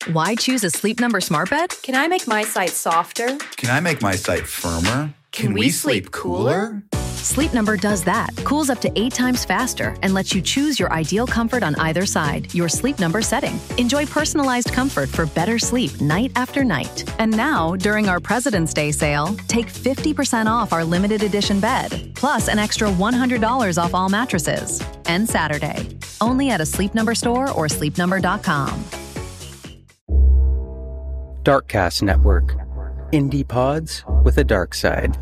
Why choose a Sleep Number smart bed? Can I make my site softer? Can I make my site firmer? Can we sleep cooler? Sleep Number does that. Cools up to 8 times faster and lets you choose your ideal comfort on either side, your Sleep Number setting. Enjoy personalized comfort for better sleep night after night. And now, during our President's Day sale, take 50% off our limited edition bed, plus an extra $100 off all mattresses. And Saturday, only at a Sleep Number store or sleepnumber.com. Darkcast Network. Indie pods with a dark side.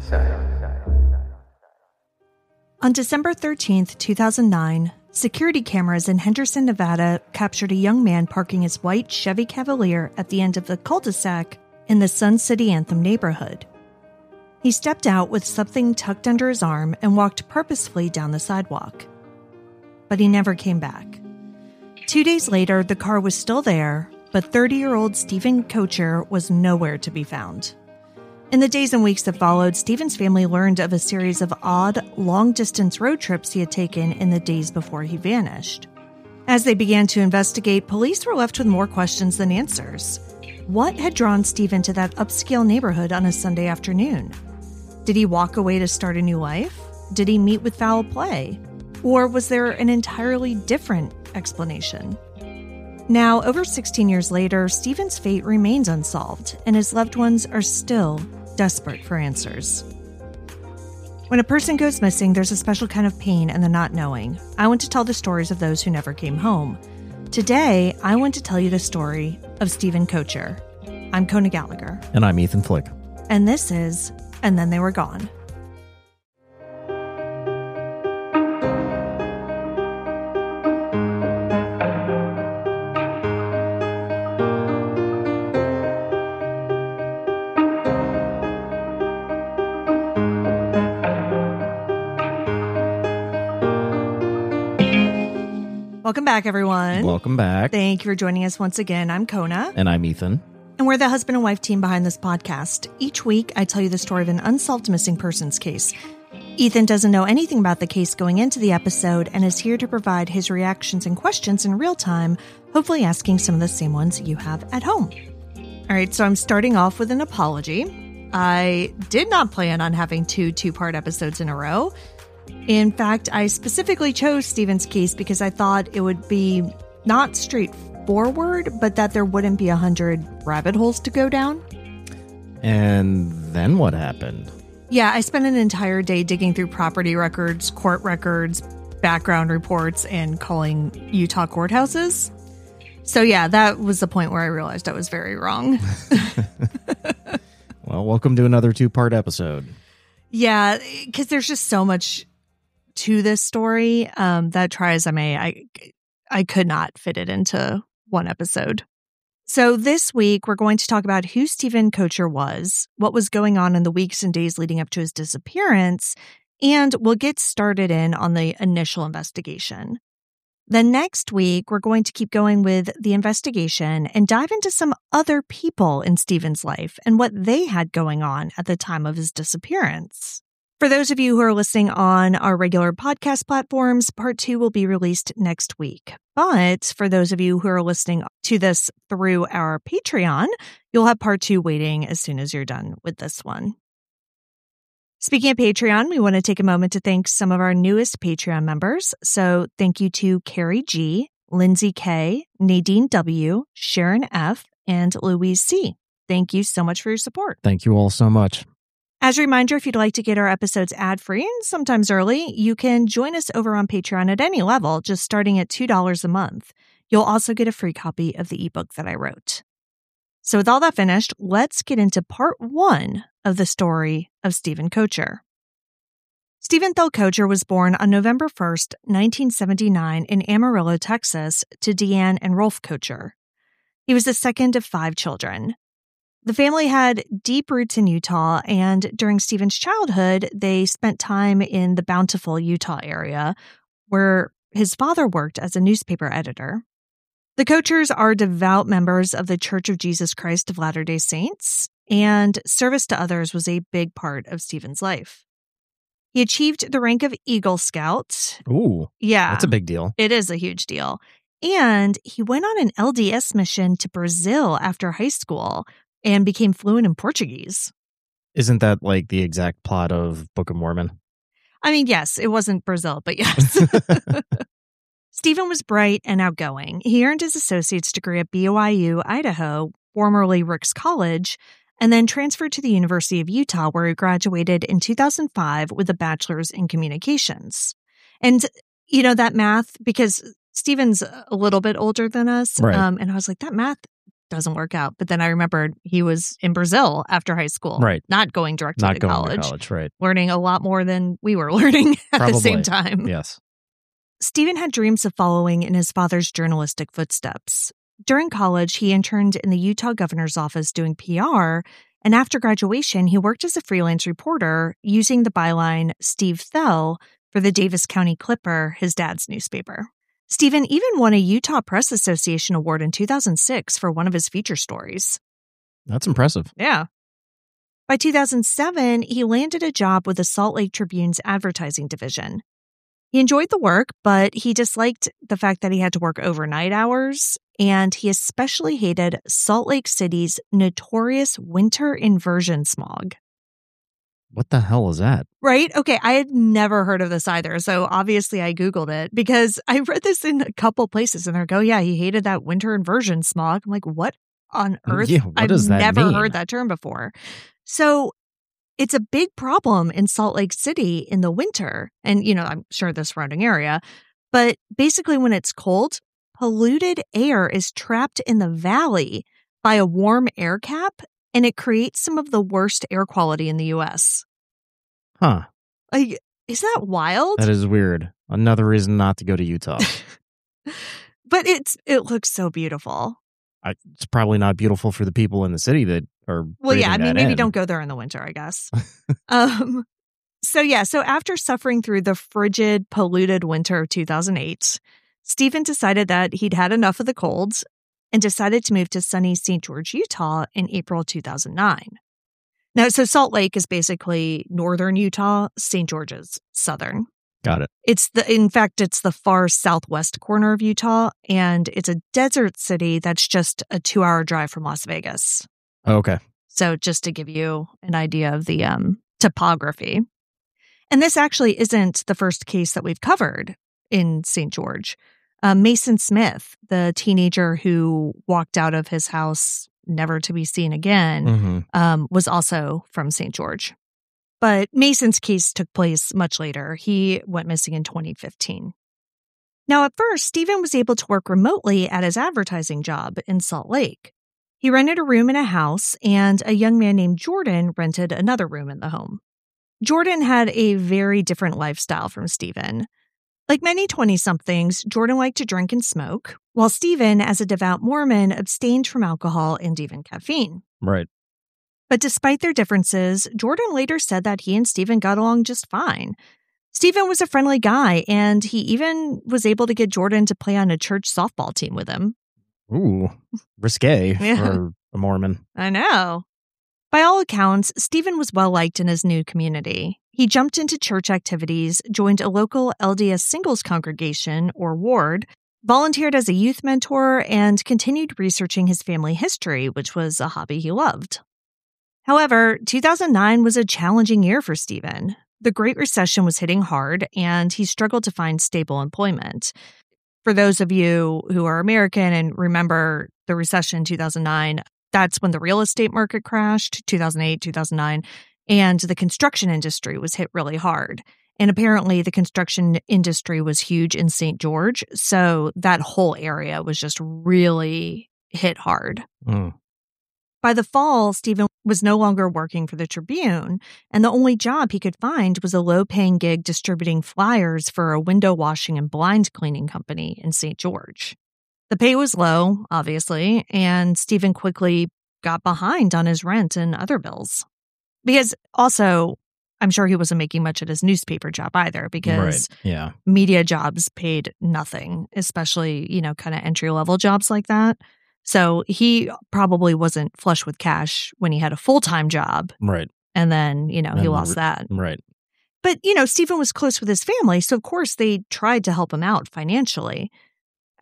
On December 13th, 2009, security cameras in Henderson, Nevada captured a young man parking his white Chevy Cavalier at the end of the cul-de-sac in the Sun City Anthem neighborhood. He stepped out with something tucked under his arm and walked purposefully down the sidewalk. But he never came back. 2 days later, the car was still there, but 30-year-old Stephen Kocher was nowhere to be found. In the days and weeks that followed, Stephen's family learned of a series of odd, long-distance road trips he had taken in the days before he vanished. As they began to investigate, police were left with more questions than answers. What had drawn Stephen to that upscale neighborhood on a Sunday afternoon? Did he walk away to start a new life? Did he meet with foul play? Or was there an entirely different explanation? Now, over 16 years later, Stephen's fate remains unsolved, and his loved ones are still desperate for answers. When a person goes missing, there's a special kind of pain in the not knowing. I want to tell the stories of those who never came home. Today, I want to tell you the story of Stephen Kocher. I'm Kona Gallagher. And I'm Ethan Flick. And this is And Then They Were Gone. Welcome back, everyone. Welcome back. Thank you for joining us once again. I'm Kona. And I'm Ethan. And we're the husband and wife team behind this podcast. Each week, I tell you the story of an unsolved missing persons case. Ethan doesn't know anything about the case going into the episode and is here to provide his reactions and questions in real time, hopefully asking some of the same ones you have at home. All right, so I'm starting off with an apology. I did not plan on having two-part episodes in a row. In fact, I specifically chose Stephen's case because I thought it would be not straightforward, but that there wouldn't be 100 rabbit holes to go down. And then what happened? Yeah, I spent an entire day digging through property records, court records, background reports, and calling Utah courthouses. So yeah, that was the point where I realized I was very wrong. Well, welcome to another 2-part episode. Yeah, because there's just so much to this story that try as I may, I could not fit it into one episode. So this week, we're going to talk about who Stephen Kocher was, what was going on in the weeks and days leading up to his disappearance, and we'll get started in on the initial investigation. Then next week, we're going to keep going with the investigation and dive into some other people in Stephen's life and what they had going on at the time of his disappearance. For those of you who are listening on our regular podcast platforms, part 2 will be released next week. But for those of you who are listening to this through our Patreon, you'll have part 2 waiting as soon as you're done with this one. Speaking of Patreon, we want to take a moment to thank some of our newest Patreon members. So thank you to Carrie G, Lindsay K, Nadine W, Sharon F, and Louise C. Thank you so much for your support. Thank you all so much. As a reminder, if you'd like to get our episodes ad-free and sometimes early, you can join us over on Patreon at any level, just starting at $2 a month. You'll also get a free copy of the ebook that I wrote. So with all that finished, let's get into part 1 of the story of Stephen Kocher. Stephen Thel Kocher was born on November 1st, 1979 in Amarillo, Texas, to Deanne and Rolf Kocher. He was the second of 5 children. The family had deep roots in Utah, and during Stephen's childhood, they spent time in the Bountiful, Utah area, where his father worked as a newspaper editor. The Kochers are devout members of the Church of Jesus Christ of Latter-day Saints, and service to others was a big part of Stephen's life. He achieved the rank of Eagle Scout. Ooh, yeah, that's a big deal. It is a huge deal. And he went on an LDS mission to Brazil after high school and became fluent in Portuguese. Isn't that like the exact plot of Book of Mormon? I mean, yes, it wasn't Brazil, but yes. Stephen was bright and outgoing. He earned his associate's degree at BYU, Idaho, formerly Ricks College, and then transferred to the University of Utah, where he graduated in 2005 with a bachelor's in communications. And, you know, that math, because Stephen's a little bit older than us, Right. And I was like, that math doesn't work out. But then I remembered he was in Brazil after high school, Right. not going directly Not to going college, to college, right? learning a lot more than we were learning at Probably. the same time. Yes. Stephen had dreams of following in his father's journalistic footsteps. During college, he interned in the Utah governor's office doing PR, and after graduation, he worked as a freelance reporter using the byline Steve Thel for the Davis County Clipper, his dad's newspaper. Stephen even won a Utah Press Association award in 2006 for one of his feature stories. That's impressive. Yeah. By 2007, he landed a job with the Salt Lake Tribune's advertising division. He enjoyed the work, but he disliked the fact that he had to work overnight hours, and he especially hated Salt Lake City's notorious winter inversion smog. What the hell is that? Right? Okay, I had never heard of this either, so obviously I Googled it because I read this in a couple places, and they're like, oh yeah, he hated that winter inversion smog. I'm like, what on earth? Yeah, what I've does that never mean? heard that term before. So it's a big problem in Salt Lake City in the winter. And, you know, I'm sure the surrounding area. But basically, when it's cold, polluted air is trapped in the valley by a warm air cap, and it creates some of the worst air quality in the U.S. Huh. Like, isn't that wild? That is weird. Another reason not to go to Utah. But it looks so beautiful. It's probably not beautiful for the people in the city that are. Well, yeah, I mean, maybe in. don't go there in the winter, I guess. So after suffering through the frigid, polluted winter of 2008, Stephen decided that he'd had enough of the cold and decided to move to sunny St. George, Utah in April 2009. Now, so Salt Lake is basically northern Utah, St. George is southern. Got it. In fact, it's the far southwest corner of Utah, and it's a desert city that's just a 2-hour drive from Las Vegas. Okay. So just to give you an idea of the topography. And this actually isn't the first case that we've covered in St. George. Mason Smith, the teenager who walked out of his house never to be seen again, was also from St. George. But Mason's case took place much later. He went missing in 2015. Now, at first, Stephen was able to work remotely at his advertising job in Salt Lake. He rented a room in a house, and a young man named Jordan rented another room in the home. Jordan had a very different lifestyle from Stephen. Like many 20-somethings, Jordan liked to drink and smoke, while Stephen, as a devout Mormon, abstained from alcohol and even caffeine. Right. But despite their differences, Jordan later said that he and Stephen got along just fine. Stephen was a friendly guy, and he even was able to get Jordan to play on a church softball team with him. Ooh, risque Yeah. for a Mormon. I know. By all accounts, Stephen was well-liked in his new community. He jumped into church activities, joined a local LDS singles congregation, or ward, volunteered as a youth mentor, and continued researching his family history, which was a hobby he loved. However, 2009 was a challenging year for Stephen. The Great Recession was hitting hard, and he struggled to find stable employment. For those of you who are American and remember the recession in 2009, that's when the real estate market crashed, 2008, 2009, and the construction industry was hit really hard. And apparently the construction industry was huge in St. George, so that whole area was just really hit hard. By the fall, Stephen was no longer working for the Tribune, and the only job he could find was a low-paying gig distributing flyers for a window washing and blind cleaning company in St. George. The pay was low, obviously, and Stephen quickly got behind on his rent and other bills. Because also, I'm sure he wasn't making much at his newspaper job either, because Yeah. media jobs paid nothing, especially, kind of entry-level jobs like that. So he probably wasn't flush with cash when he had a full-time job. Right. And then, he lost that. Right. But, Stephen was close with his family, so of course they tried to help him out financially.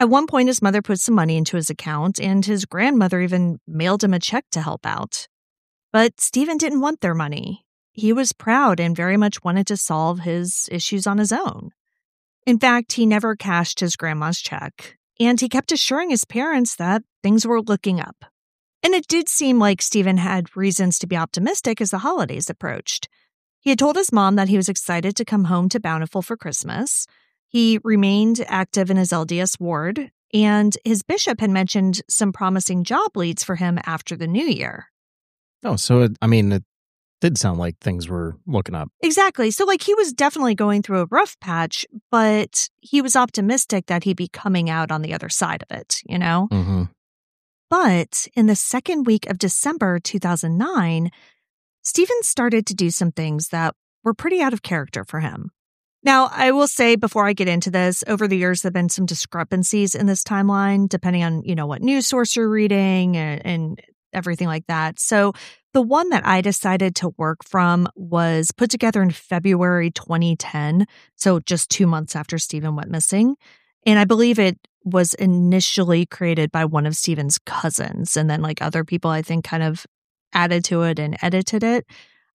At one point, his mother put some money into his account, and his grandmother even mailed him a check to help out. But Stephen didn't want their money. He was proud and very much wanted to solve his issues on his own. In fact, he never cashed his grandma's check, and he kept assuring his parents that things were looking up. And it did seem like Stephen had reasons to be optimistic as the holidays approached. He had told his mom that he was excited to come home to Bountiful for Christmas. He remained active in his LDS ward, and his bishop had mentioned some promising job leads for him after the new year. Oh, so it did sound like things were looking up. Exactly. So he was definitely going through a rough patch, but he was optimistic that he'd be coming out on the other side of it, you know? Mm-hmm. But in the second week of December 2009, Stephen started to do some things that were pretty out of character for him. Now, I will say before I get into this, over the years, there have been some discrepancies in this timeline, depending on, what news source you're reading and everything like that. So the one that I decided to work from was put together in February 2010, so just 2 months after Stephen went missing. And I believe it was initially created by one of Stephen's cousins, and then other people, I think, kind of added to it and edited it.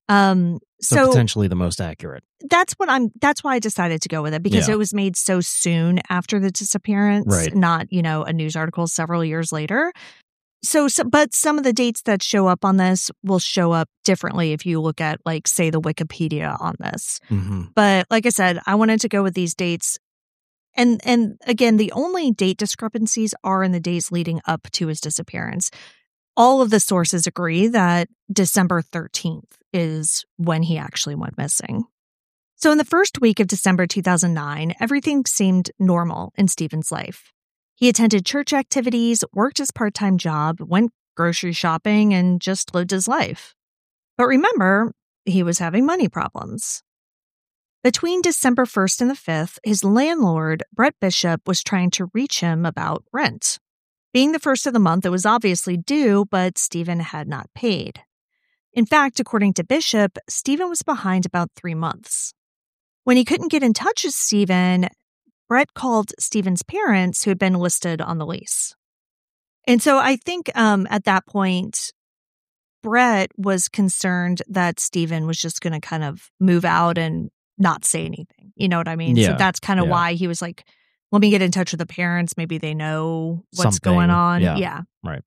So potentially the most accurate. That's why I decided to go with it, because it was made so soon after the disappearance, right. Not, a news article several years later. But some of the dates that show up on this will show up differently if you look at, say, the Wikipedia on this. Mm-hmm. But like I said, I wanted to go with these dates. And again, the only date discrepancies are in the days leading up to his disappearance. All of the sources agree that December 13th is when he actually went missing. So in the first week of December 2009, everything seemed normal in Stephen's life. He attended church activities, worked his part-time job, went grocery shopping, and just lived his life. But remember, he was having money problems. Between December 1st and the 5th, his landlord, Brett Bishop, was trying to reach him about rent. Being the first of the month, it was obviously due, but Stephen had not paid. In fact, according to Bishop, Stephen was behind about 3 months. When he couldn't get in touch with Stephen, Brett called Stephen's parents, who had been listed on the lease. And so I think at that point, Brett was concerned that Stephen was just going to kind of move out and not say anything. You know what I mean? Yeah. So that's kind of why he was like, let me get in touch with the parents. Maybe they know what's going on. Yeah. Right.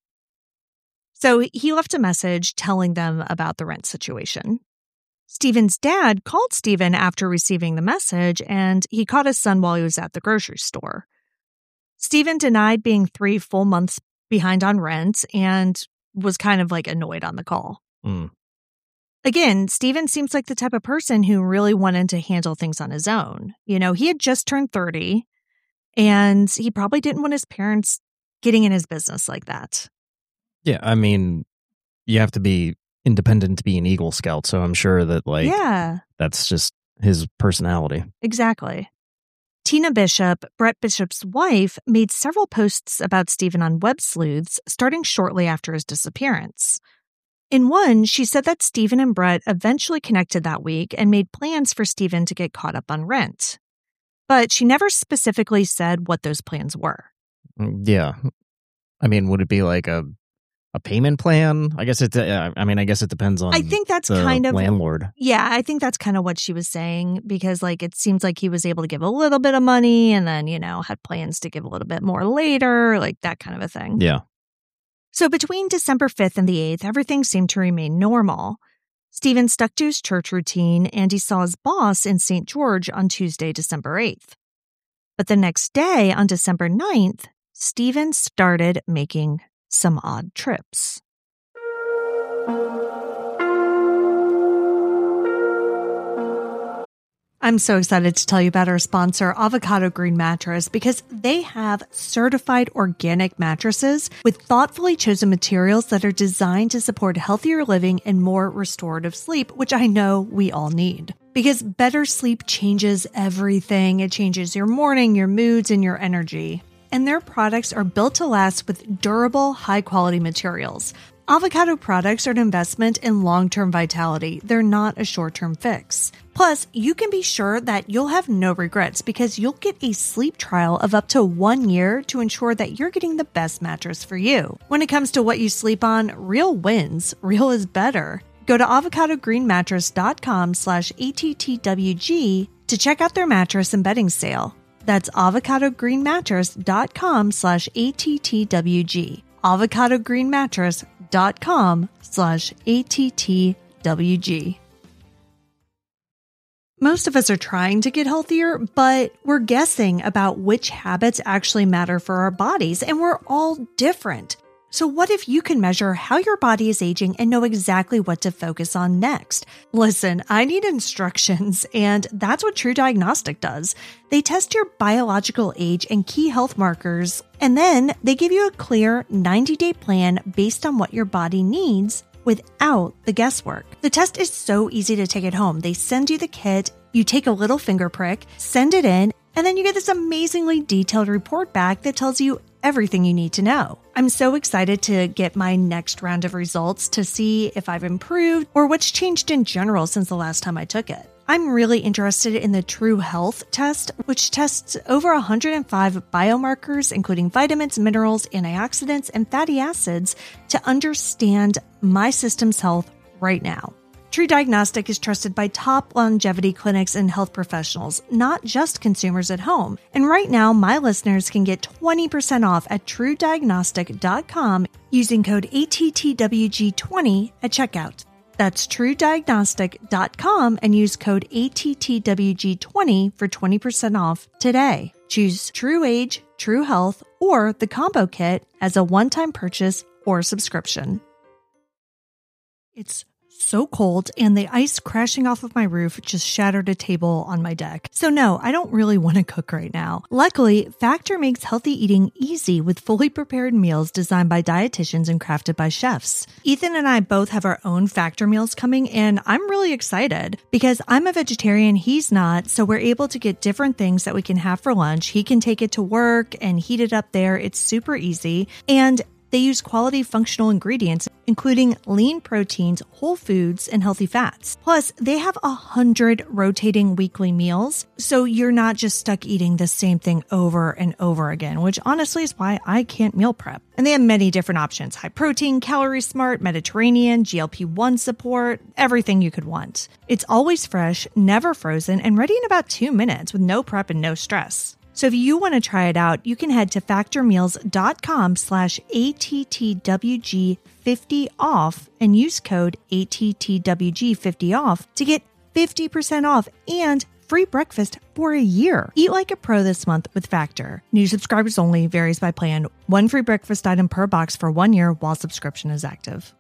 So he left a message telling them about the rent situation. Stephen's dad called Stephen after receiving the message, and he caught his son while he was at the grocery store. Stephen denied being 3 full months behind on rent and was kind of annoyed on the call. Again, Stephen seems like the type of person who really wanted to handle things on his own. He had just turned 30, and he probably didn't want his parents getting in his business like that. Yeah, I mean, you have to be independent to be an Eagle Scout, so I'm sure that, that's just his personality. Exactly. Tina Bishop, Brett Bishop's wife, made several posts about Stephen on Web Sleuths starting shortly after his disappearance. In one, she said that Stephen and Brett eventually connected that week and made plans for Stephen to get caught up on rent. But she never specifically said what those plans were. Yeah. I mean, would it be like a payment plan? I guess it depends on I think that's the kind of landlord. Yeah, I think that's kind of what she was saying, because it seems like he was able to give a little bit of money and then, had plans to give a little bit more later, that kind of a thing. Yeah. So between December 5th and the 8th, everything seemed to remain normal. Stephen stuck to his church routine, and he saw his boss in St. George on Tuesday, December 8th. But the next day, on December 9th, Stephen started making some odd trips. I'm so excited to tell you about our sponsor, Avocado Green Mattress, because they have certified organic mattresses with thoughtfully chosen materials that are designed to support healthier living and more restorative sleep, which I know we all need. Because better sleep changes everything. It changes your morning, your moods, and your energy. And their products are built to last with durable, high-quality materials. Avocado products are an investment in long-term vitality. They're not a short-term fix. Plus, you can be sure that you'll have no regrets because you'll get a sleep trial of up to 1 year to ensure that you're getting the best mattress for you. When it comes to what you sleep on, Real wins. Real is better. Go to avocadogreenmattress.com/ATTWG to check out their mattress and bedding sale. That's avocadogreenmattress.com/ATTWG. avocadogreenmattress.com/ATTWG. Most of us are trying to get healthier, but we're guessing about which habits actually matter for our bodies, and we're all different. So what if you can measure how your body is aging and know exactly what to focus on next? Listen, I need instructions, and that's what True Diagnostic does. They test your biological age and key health markers, and then they give you a clear 90-day plan based on what your body needs without the guesswork. The test is so easy to take at home. They send you the kit, you take a little finger prick, send it in, and then you get this amazingly detailed report back that tells you everything you need to know. I'm so excited to get my next round of results to see if I've improved or what's changed in general since the last time I took it. I'm really interested in the True Health test, which tests over 105 biomarkers, including vitamins, minerals, antioxidants, and fatty acids to understand my system's health right now. True Diagnostic is trusted by top longevity clinics and health professionals, not just consumers at home. And right now, my listeners can get 20% off at TrueDiagnostic.com using code ATTWG20 at checkout. That's TrueDiagnostic.com and use code ATTWG20 for 20% off today. Choose True Age, True Health, or the combo kit as a one-time purchase or subscription. It's so cold, and the ice crashing off of my roof just shattered a table on my deck. So no, I don't really want to cook right now. Luckily, Factor makes healthy eating easy with fully prepared meals designed by dietitians and crafted by chefs. Ethan and I both have our own Factor meals coming, and I'm really excited because I'm a vegetarian, he's not, so we're able to get different things that we can have for lunch. He can take it to work and heat it up there. It's super easy, and they use quality functional ingredients, including lean proteins, whole foods, and healthy fats. Plus, they have 100 rotating weekly meals, so you're not just stuck eating the same thing over and over again, which honestly is why I can't meal prep. And they have many different options: high protein, calorie smart, Mediterranean, GLP-1 support, everything you could want. It's always fresh, never frozen, and ready in about 2 minutes with no prep and no stress. So if you want to try it out, you can head to factormeals.com/ATTWG50off and use code ATTWG50off to get 50% off and free breakfast for a year. Eat like a pro this month with Factor. New subscribers only, varies by plan. One free breakfast item per box for 1 year while subscription is active.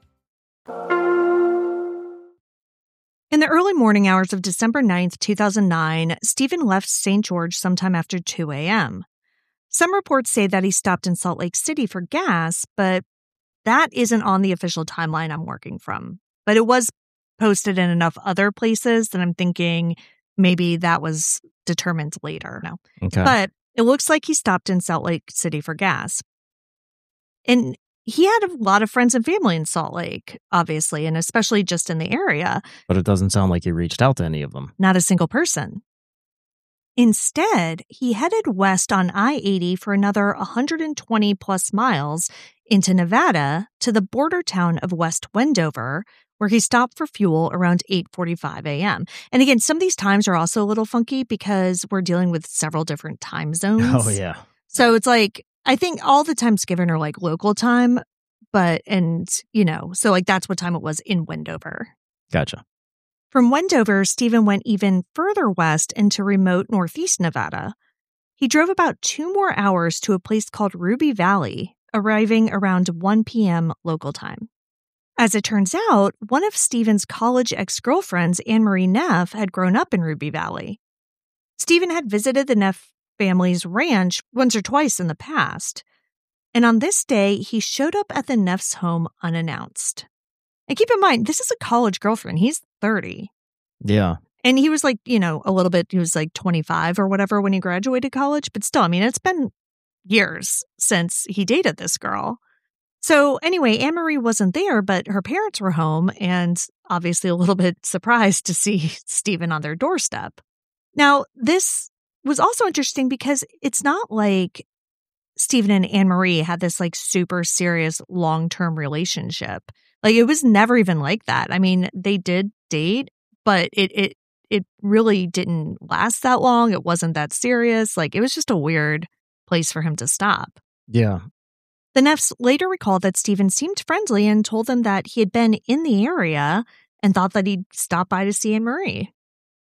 In the early morning hours of December 9th, 2009, Stephen left St. George sometime after 2 a.m. Some reports say that he stopped in Salt Lake City for gas, but that isn't on the official timeline I'm working from. But it was posted in enough other places that I'm thinking maybe that was determined later. No. Okay. But it looks like he stopped in Salt Lake City for gas. And he had a lot of friends and family in Salt Lake, obviously, and especially just in the area. But it doesn't sound like he reached out to any of them. Not a single person. Instead, he headed west on I-80 for another 120 plus miles into Nevada to the border town of West Wendover, where he stopped for fuel around 8:45 a.m. And again, some of these times are also a little funky because we're dealing with several different time zones. Oh, yeah. So it's like, I think all the times given are like local time, but, and, you know, so like that's what time it was in Wendover. Gotcha. From Wendover, Stephen went even further west into remote northeast Nevada. He drove about 2 more hours to a place called Ruby Valley, arriving around 1 p.m. local time. As it turns out, one of Stephen's college ex-girlfriends, Anne-Marie Neff, had grown up in Ruby Valley. Stephen had visited the Neff family's ranch once or twice in the past, and on this day, he showed up at the Neff's home unannounced. And keep in mind, this is a college girlfriend. He's 30. Yeah. And he was like, you know, a little bit, he was like 25 or whatever when he graduated college, but still, I mean, it's been years since he dated this girl. So anyway, Anne-Marie wasn't there, but her parents were home and obviously a little bit surprised to see Stephen on their doorstep. Now, this was also interesting because it's not like Stephen and Anne-Marie had this like super serious long-term relationship. Like it was never even like that. I mean, they did date, but it really didn't last that long. It wasn't that serious. Like it was just a weird place for him to stop. Yeah. The Neffs later recalled that Stephen seemed friendly and told them that he had been in the area and thought that he'd stop by to see Anne-Marie.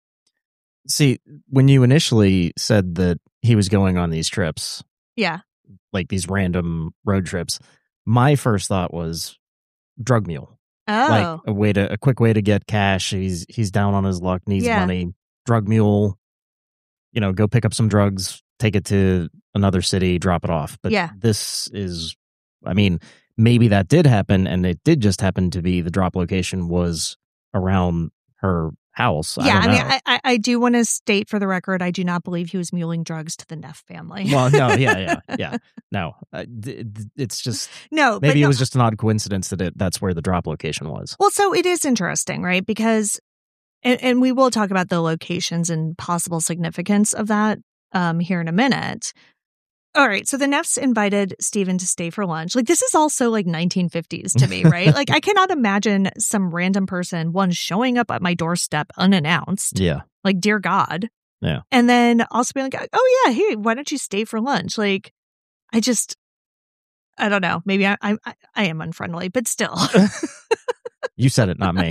See, when you initially said that he was going on these trips, yeah, like these random road trips, my first thought was drug mule. Oh, like a quick way to get cash. He's down on his luck, needs money. Drug mule, go pick up some drugs, take it to another city, drop it off. But this is, I mean, maybe that did happen, and it did just happen to be the drop location was around her house. Yeah, I mean, I do want to state for the record, I do not believe he was muling drugs to the Neff family. Well, no, yeah. No, it's just, no. Maybe it was just an odd coincidence that that's where the drop location was. Well, so it is interesting, right? Because, and we will talk about the locations and possible significance of that here in a minute. All right, so the Neffs invited Stephen to stay for lunch. Like, this is also like 1950s to me, right? Like, I cannot imagine some random person, showing up at my doorstep unannounced. Yeah. Like, dear God. Yeah. And then also being like, oh, yeah, hey, why don't you stay for lunch? Like, I don't know. Maybe I am unfriendly, but still. You said it, not me.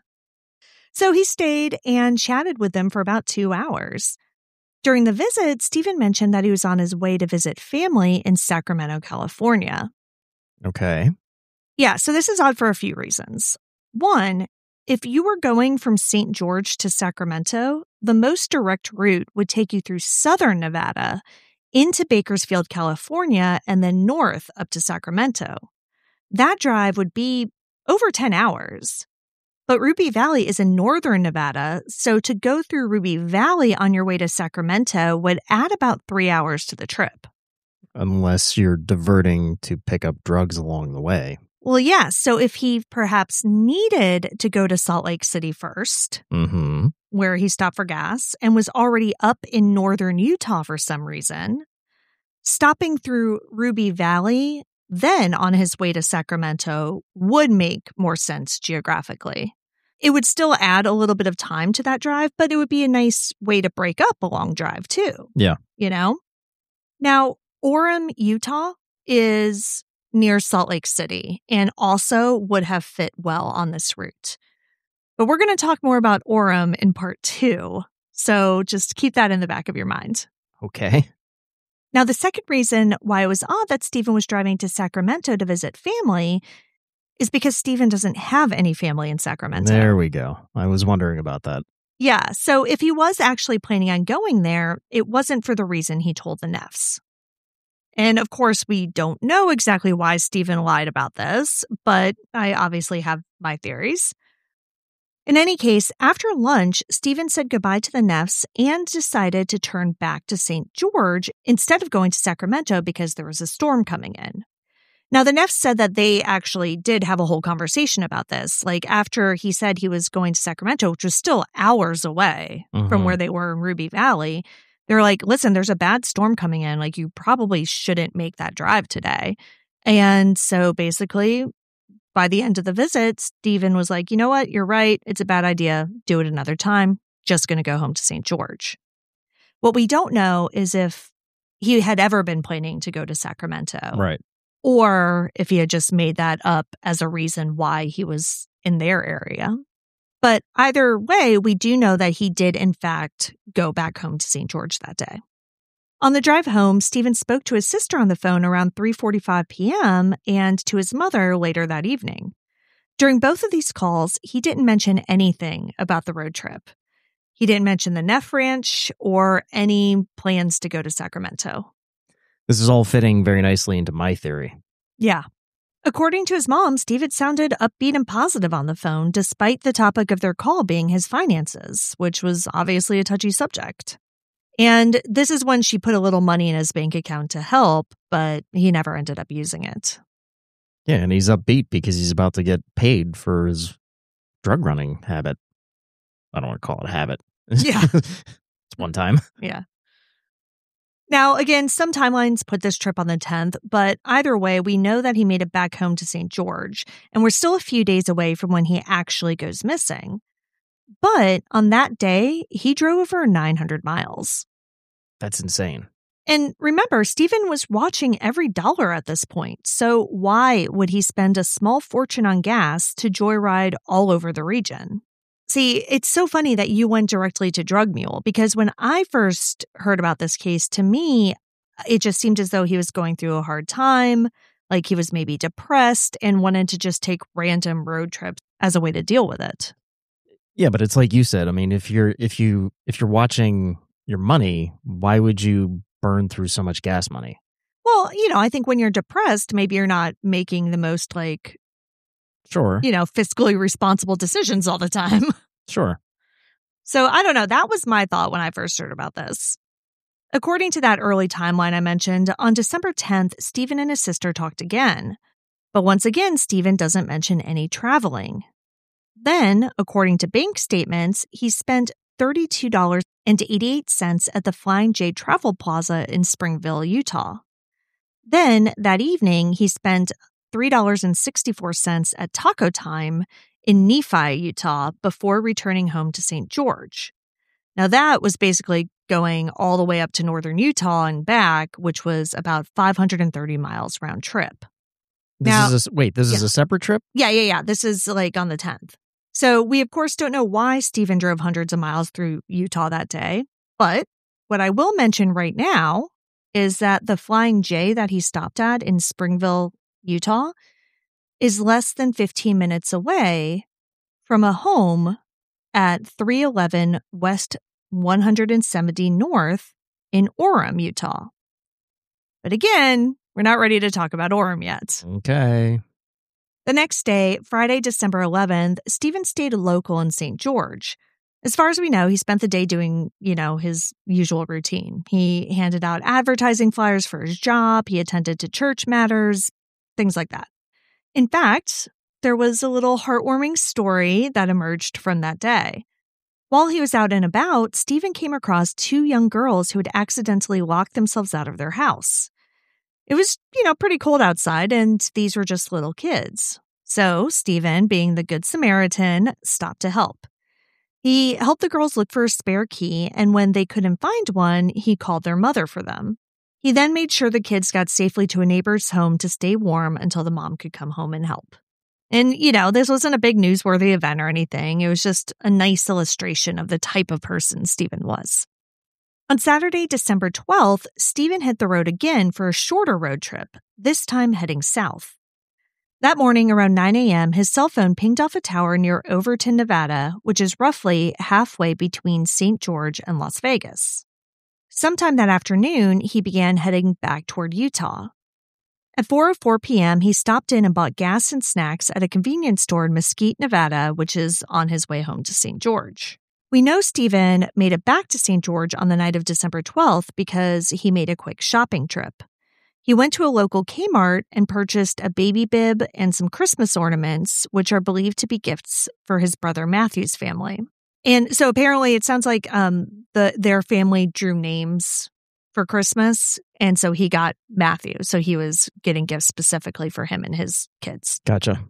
So he stayed and chatted with them for about 2 hours. During the visit, Stephen mentioned that he was on his way to visit family in Sacramento, California. Okay. Yeah, so this is odd for a few reasons. One, if you were going from St. George to Sacramento, the most direct route would take you through southern Nevada into Bakersfield, California, and then north up to Sacramento. That drive would be over 10 hours. But Ruby Valley is in northern Nevada, so to go through Ruby Valley on your way to Sacramento would add about 3 hours to the trip. Unless you're diverting to pick up drugs along the way. Well, yeah. So if he perhaps needed to go to Salt Lake City first, where he stopped for gas, and was already up in northern Utah for some reason, stopping through Ruby Valley, then on his way to Sacramento would make more sense geographically. It would still add a little bit of time to that drive, but it would be a nice way to break up a long drive too. Yeah. Now, Orem, Utah is near Salt Lake City and also would have fit well on this route. But we're going to talk more about Orem in part 2. So just keep that in the back of your mind. Okay. Now, the second reason why it was odd that Stephen was driving to Sacramento to visit family is because Stephen doesn't have any family in Sacramento. There we go. I was wondering about that. Yeah, so if he was actually planning on going there, it wasn't for the reason he told the Neffs. And of course, we don't know exactly why Stephen lied about this, but I obviously have my theories. In any case, after lunch, Stephen said goodbye to the Neffs and decided to turn back to St. George instead of going to Sacramento because there was a storm coming in. Now, the Neffs said that they actually did have a whole conversation about this. Like, after he said he was going to Sacramento, which was still hours away from where they were in Ruby Valley, they're like, listen, there's a bad storm coming in. Like, you probably shouldn't make that drive today. And so basically, by the end of the visit, Stephen was like, you know what? You're right. It's a bad idea. Do it another time. Just going to go home to St. George. What we don't know is if he had ever been planning to go to Sacramento. Right. Or if he had just made that up as a reason why he was in their area. But either way, we do know that he did, in fact, go back home to St. George that day. On the drive home, Stephen spoke to his sister on the phone around 3:45 p.m. and to his mother later that evening. During both of these calls, he didn't mention anything about the road trip. He didn't mention the Neff Ranch or any plans to go to Sacramento. This is all fitting very nicely into my theory. Yeah. According to his mom, Stephen sounded upbeat and positive on the phone, despite the topic of their call being his finances, which was obviously a touchy subject. And this is when she put a little money in his bank account to help, but he never ended up using it. Yeah, and he's upbeat because he's about to get paid for his drug running habit. I don't want to call it a habit. Yeah. It's one time. Yeah. Now, again, some timelines put this trip on the 10th, but either way, we know that he made it back home to St. George, and we're still a few days away from when he actually goes missing. But on that day, he drove over 900 miles. That's insane. And remember, Stephen was watching every dollar at this point, so why would he spend a small fortune on gas to joyride all over the region? See, it's so funny that you went directly to Drug Mule, because when I first heard about this case, to me, it just seemed as though he was going through a hard time, like he was maybe depressed and wanted to just take random road trips as a way to deal with it. Yeah, but it's like you said. I mean, if you're watching your money, why would you burn through so much gas money? Well, I think when you're depressed, maybe you're not making the most sure, fiscally responsible decisions all the time. Sure. So I don't know. That was my thought when I first heard about this. According to that early timeline I mentioned, on December 10th, Stephen and his sister talked again. But once again, Stephen doesn't mention any traveling. Then, according to bank statements, he spent $32.88 at the Flying J Travel Plaza in Springville, Utah. Then, that evening, he spent $3.64 at Taco Time in Nephi, Utah, before returning home to St. George. Now, that was basically going all the way up to northern Utah and back, which was about 530 miles round trip. This is a separate trip? Yeah. This is on the 10th. So we, of course, don't know why Stephen drove hundreds of miles through Utah that day. But what I will mention right now is that the Flying J that he stopped at in Springville, Utah, is less than 15 minutes away from a home at 311 West 170 North in Orem, Utah. But again, we're not ready to talk about Orem yet. Okay. The next day, Friday, December 11th, Stephen stayed local in St. George. As far as we know, he spent the day doing, his usual routine. He handed out advertising flyers for his job. He attended to church matters, things like that. In fact, there was a little heartwarming story that emerged from that day. While he was out and about, Stephen came across two young girls who had accidentally locked themselves out of their house. It was, pretty cold outside, and these were just little kids. So Stephen, being the Good Samaritan, stopped to help. He helped the girls look for a spare key, and when they couldn't find one, he called their mother for them. He then made sure the kids got safely to a neighbor's home to stay warm until the mom could come home and help. And, this wasn't a big newsworthy event or anything. It was just a nice illustration of the type of person Stephen was. On Saturday, December 12th, Stephen hit the road again for a shorter road trip, this time heading south. That morning around 9 a.m., his cell phone pinged off a tower near Overton, Nevada, which is roughly halfway between St. George and Las Vegas. Sometime that afternoon, he began heading back toward Utah. At 4:04 p.m., he stopped in and bought gas and snacks at a convenience store in Mesquite, Nevada, which is on his way home to St. George. We know Stephen made it back to St. George on the night of December 12th because he made a quick shopping trip. He went to a local Kmart and purchased a baby bib and some Christmas ornaments, which are believed to be gifts for his brother Matthew's family. And so apparently it sounds like their family drew names for Christmas, and so he got Matthew. So he was getting gifts specifically for him and his kids. Gotcha.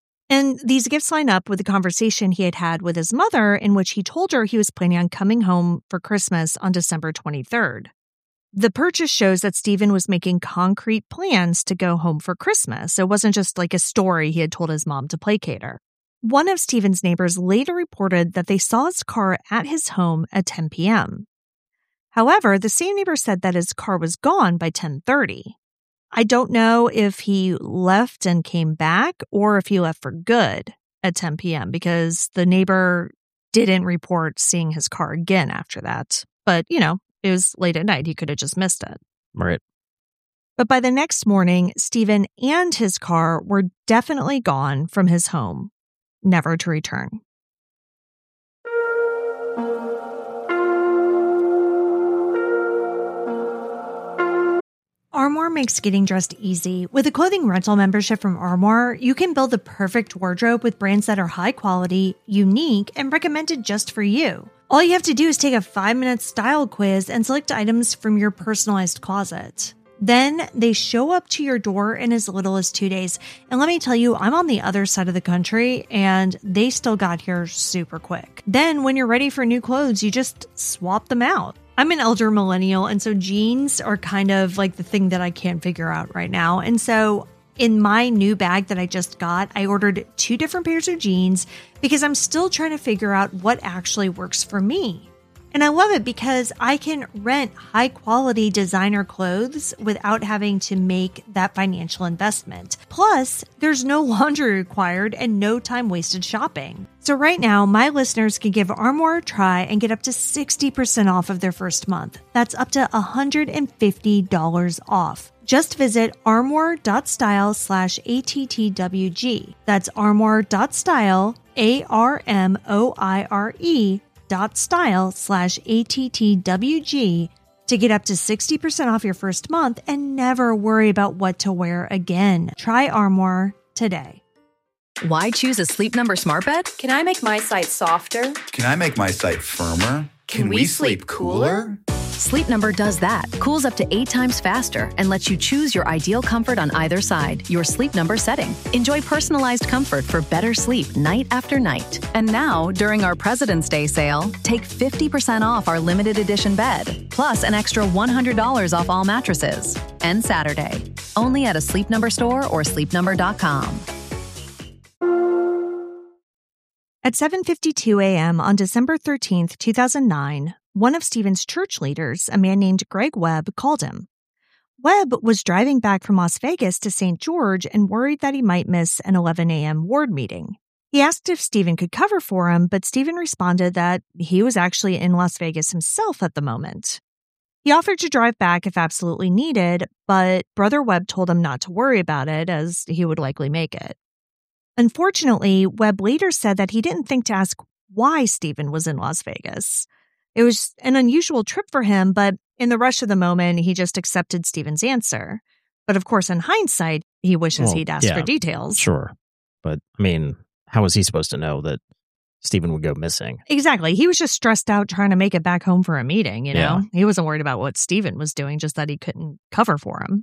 And these gifts line up with the conversation he had had with his mother, in which he told her he was planning on coming home for Christmas on December 23rd. The purchase shows that Stephen was making concrete plans to go home for Christmas. It wasn't just like a story he had told his mom to placate her. One of Stephen's neighbors later reported that they saw his car at his home at 10 p.m. However, the same neighbor said that his car was gone by 10:30. I don't know if he left and came back or if he left for good at 10 p.m. because the neighbor didn't report seeing his car again after that. But, it was late at night. He could have just missed it. Right. But by the next morning, Stephen and his car were definitely gone from his home, never to return. Our Armoire makes getting dressed easy. With a clothing rental membership from Armoire, you can build the perfect wardrobe with brands that are high quality, unique, and recommended just for you. All you have to do is take a 5-minute style quiz and select items from your personalized closet. Then they show up to your door in as little as 2 days. And let me tell you, I'm on the other side of the country and they still got here super quick. Then when you're ready for new clothes, you just swap them out. I'm an elder millennial, and so jeans are kind of like the thing that I can't figure out right now. And so in my new bag that I just got, I ordered 2 different pairs of jeans because I'm still trying to figure out what actually works for me. And I love it because I can rent high quality designer clothes without having to make that financial investment. Plus, there's no laundry required and no time wasted shopping. So right now, my listeners can give Armoire a try and get up to 60% off of their first month. That's up to $150 off. Just visit armoire.style/ATTWG. That's armoire.style, ARMOIRE.style/ATTWG to get up to 60% off your first month and never worry about what to wear again. Try Armoire today. Why choose a Sleep Number smart bed? Can I make my site softer? Can I make my site firmer? Can we sleep cooler? Sleep Number does that. Cools up to 8 times faster and lets you choose your ideal comfort on either side, your Sleep Number setting. Enjoy personalized comfort for better sleep night after night. And now, during our President's Day sale, take 50% off our limited edition bed, plus an extra $100 off all mattresses. And Saturday, only at a Sleep Number store or sleepnumber.com. At 7:52 a.m. on December 13th, 2009, one of Stephen's church leaders, a man named Greg Webb, called him. Webb was driving back from Las Vegas to St. George and worried that he might miss an 11 a.m. ward meeting. He asked if Stephen could cover for him, but Stephen responded that he was actually in Las Vegas himself at the moment. He offered to drive back if absolutely needed, but Brother Webb told him not to worry about it, as he would likely make it. Unfortunately, Webb later said that he didn't think to ask why Stephen was in Las Vegas. It was an unusual trip for him, but in the rush of the moment, he just accepted Stephen's answer. But of course, in hindsight, he wishes he'd asked for details. Sure. But, I mean, how was he supposed to know that Stephen would go missing? Exactly. He was just stressed out trying to make it back home for a meeting, you know? He wasn't worried about what Stephen was doing, just that he couldn't cover for him.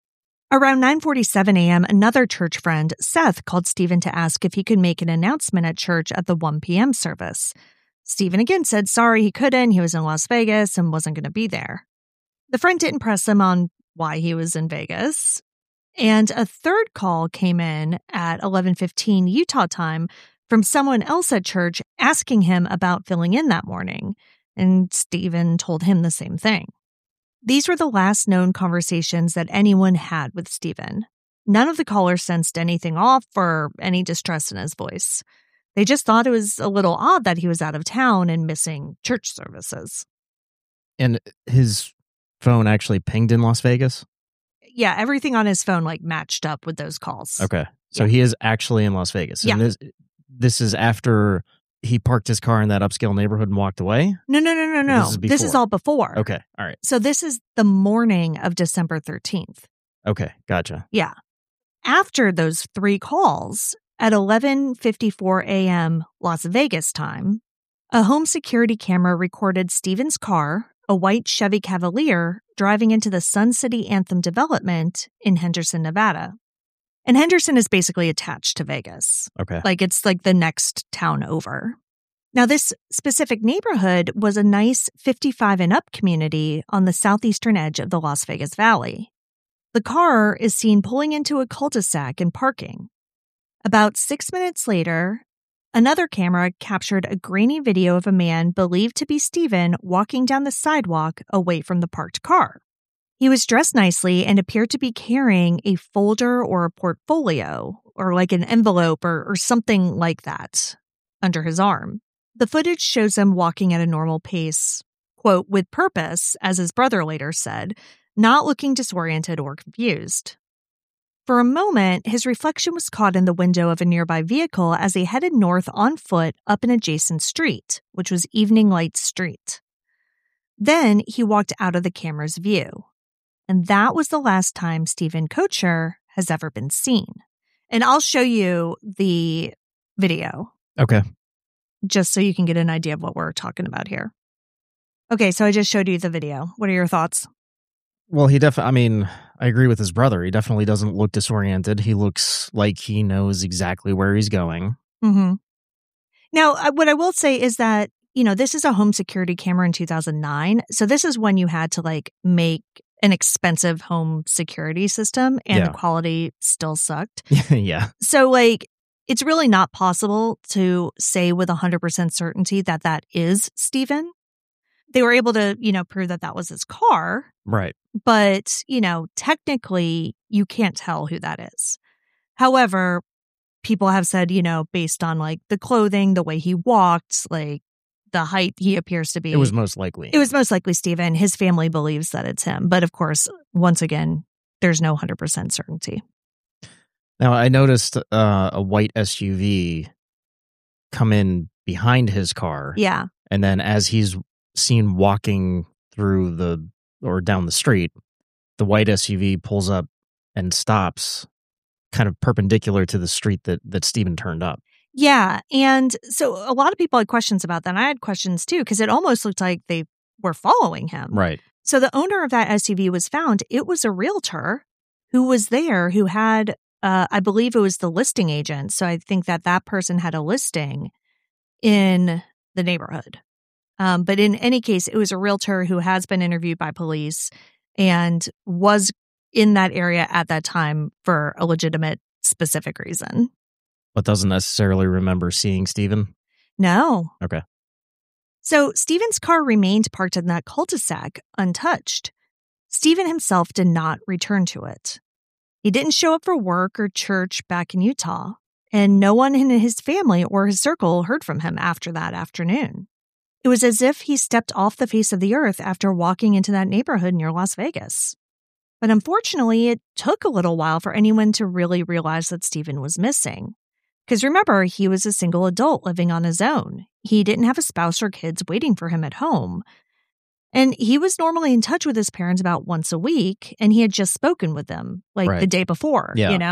Around 9:47 a.m., another church friend, Seth, called Stephen to ask if he could make an announcement at church at the 1 p.m. service. Stephen again said sorry he couldn't, he was in Las Vegas and wasn't going to be there. The friend didn't press him on why he was in Vegas. And a third call came in at 11:15 Utah time from someone else at church asking him about filling in that morning. And Stephen told him the same thing. These were the last known conversations that anyone had with Stephen. None of the callers sensed anything off or any distress in his voice. They just thought it was a little odd that he was out of town and missing church services. And his phone actually pinged in Las Vegas? Yeah, everything on his phone matched up with those calls. Okay. So he is actually in Las Vegas. Yeah. And this is after he parked his car in that upscale neighborhood and walked away? No. This is all before. Okay. All right. So this is the morning of December 13th. Okay. Gotcha. Yeah. After those 3 calls, at 11:54 a.m. Las Vegas time, a home security camera recorded Stephen's car, a white Chevy Cavalier, driving into the Sun City Anthem development in Henderson, Nevada. And Henderson is basically attached to Vegas. Okay. It's like the next town over. Now, this specific neighborhood was a nice 55 and up community on the southeastern edge of the Las Vegas Valley. The car is seen pulling into a cul-de-sac and parking. About 6 minutes later, another camera captured a grainy video of a man believed to be Stephen walking down the sidewalk away from the parked car. He was dressed nicely and appeared to be carrying a folder or a portfolio or an envelope or something like that under his arm. The footage shows him walking at a normal pace, quote, with purpose, as his brother later said, not looking disoriented or confused. For a moment, his reflection was caught in the window of a nearby vehicle as he headed north on foot up an adjacent street, which was Evening Light Street. Then he walked out of the camera's view. And that was the last time Stephen Kocher has ever been seen. And I'll show you the video. Okay. Just so you can get an idea of what we're talking about here. Okay, so I just showed you the video. What are your thoughts? Well, I agree with his brother. He definitely doesn't look disoriented. He looks like he knows exactly where he's going. Mm-hmm. Now, what I will say is that, this is a home security camera in 2009. So this is when you had to make an expensive home security system and the quality still sucked. Yeah. So it's really not possible to say with 100% certainty that that is Stephen. They were able to, prove that that was his car. Right. But, technically you can't tell who that is. However, people have said, based on the clothing, the way he walked, the height he appears to be. It was most likely. It was most likely Stephen. His family believes that it's him. But of course, once again, there's no 100% certainty. Now, I noticed a white SUV come in behind his car. Yeah. And then as he's seen walking through down the street, the white SUV pulls up and stops kind of perpendicular to the street that Stephen turned up. Yeah. And so a lot of people had questions about that. And I had questions too, because it almost looked like they were following him. Right. So the owner of that SUV was found. It was a realtor who was there who had, I believe it was the listing agent. So I think that person had a listing in the neighborhood. But in any case, it was a realtor who has been interviewed by police and was in that area at that time for a legitimate, specific reason. But doesn't necessarily remember seeing Stephen? No. Okay. So Stephen's car remained parked in that cul-de-sac untouched. Stephen himself did not return to it. He didn't show up for work or church back in Utah, and no one in his family or his circle heard from him after that afternoon. It was as if he stepped off the face of the earth after walking into that neighborhood near Las Vegas. But unfortunately, it took a little while for anyone to really realize that Stephen was missing. Because remember, he was a single adult living on his own. He didn't have a spouse or kids waiting for him at home. And he was normally in touch with his parents about once a week, and he had just spoken with them the day before,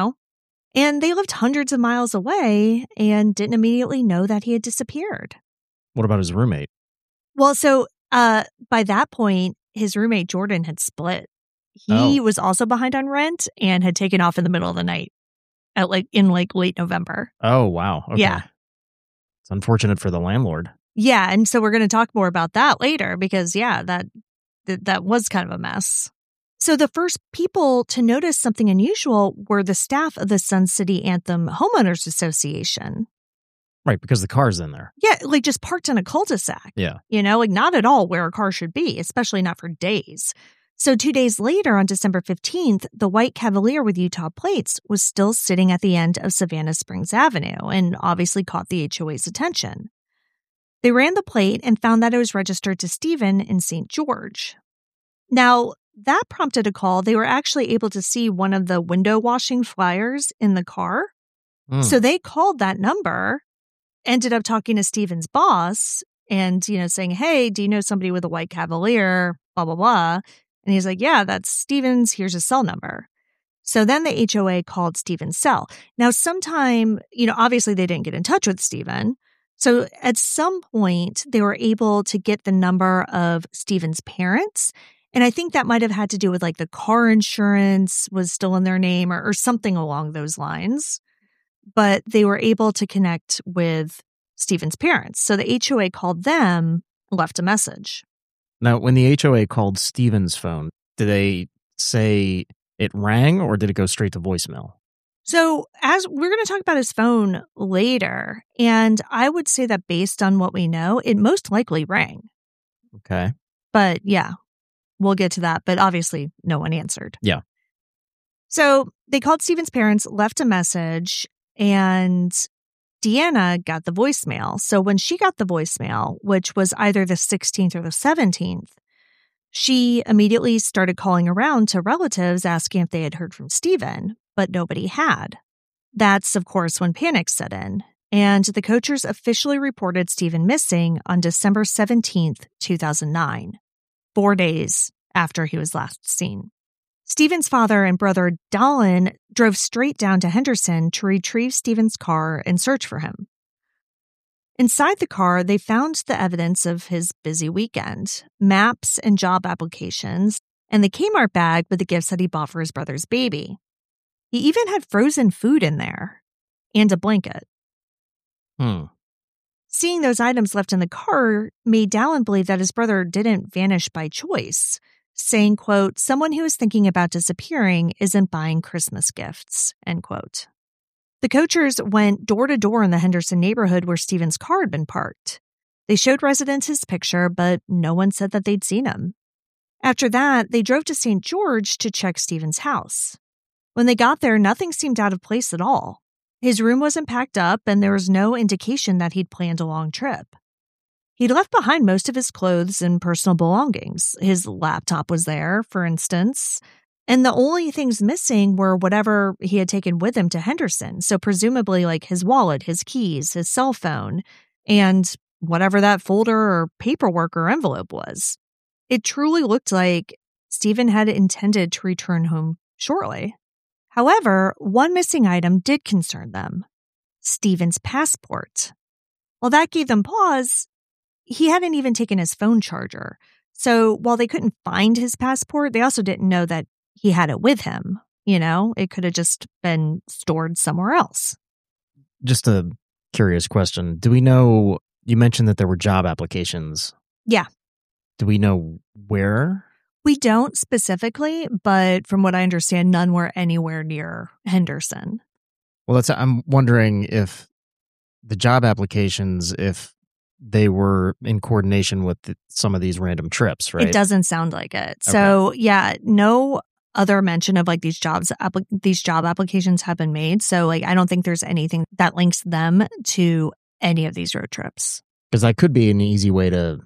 And they lived hundreds of miles away and didn't immediately know that he had disappeared. What about his roommate? Well, so by that point, his roommate Jordan had split. He was also behind on rent and had taken off in the middle of the night at in late November. Oh, wow. Okay. Yeah. It's unfortunate for the landlord. Yeah. And so we're going to talk more about that later because, that was kind of a mess. So the first people to notice something unusual were the staff of the Sun City Anthem Homeowners Association. Right, because the car's in there. Yeah, just parked in a cul-de-sac. Yeah. Not at all where a car should be, especially not for days. So 2 days later, on December 15th, the white Cavalier with Utah plates was still sitting at the end of Savannah Springs Avenue and obviously caught the HOA's attention. They ran the plate and found that it was registered to Stephen in St. George. Now, that prompted a call. They were actually able to see one of the window washing flyers in the car. So they called that number, ended up talking to Stephen's boss and, saying, hey, do you know somebody with a white Cavalier, blah, blah, blah. And he's like, yeah, that's Stephen's. Here's his cell number. So then the HOA called Stephen's cell. Now, sometime, obviously they didn't get in touch with Stephen. So at some point, they were able to get the number of Stephen's parents. And I think that might have had to do with the car insurance was still in their name or something along those lines. But they were able to connect with Stephen's parents. So the HOA called them, left a message. Now, when the HOA called Stephen's phone, did they say it rang or did it go straight to voicemail? So as we're going to talk about his phone later, and I would say that based on what we know, it most likely rang. Okay. But yeah, we'll get to that. But obviously, no one answered. Yeah. So they called Stephen's parents, left a message, and Deanna got the voicemail. So when she got the voicemail, which was either the 16th or the 17th, she immediately started calling around to relatives asking if they had heard from Stephen, but nobody had. That's, of course, when panic set in, and the Kochers officially reported Stephen missing on December 17th, 2009, 4 days after he was last seen. Stephen's father and brother Dallin drove straight down to Henderson to retrieve Stephen's car and search for him. Inside the car, they found the evidence of his busy weekend, maps and job applications, and the Kmart bag with the gifts that he bought for his brother's baby. He even had frozen food in there and a blanket. Seeing those items left in the car made Dallin believe that his brother didn't vanish by choice, saying, quote, "Someone who is thinking about disappearing isn't buying Christmas gifts," end quote. The Kochers went door to door in the Henderson neighborhood where Stephen's car had been parked. They showed residents his picture, but no one said that they'd seen him. After that, they drove to St. George to check Stephen's house. When they got there, nothing seemed out of place at all. His room wasn't packed up, and there was no indication that he'd planned a long trip. He'd left behind most of his clothes and personal belongings. His laptop was there, for instance, and the only things missing were whatever he had taken with him to Henderson. So presumably like his wallet, his keys, his cell phone, and whatever that folder or paperwork or envelope was. It truly looked like Stephen had intended to return home shortly. However, one missing item did concern them: Stephen's passport. While that gave them pause, he hadn't even taken his phone charger. So while they couldn't find his passport, they also didn't know that he had it with him. You know, it could have just been stored somewhere else. Just a curious question. Do we know, you mentioned that there were job applications. Yeah. Do we know where? We don't specifically, but from what I understand, none were anywhere near Henderson. Well, I'm wondering if the job applications, if they were in coordination with some of these random trips, right? It doesn't sound like it. Okay. So, yeah, no other mention of like these job applications have been made. So, like, I don't think there's anything that links them to any of these road trips. Because that could be an easy way to,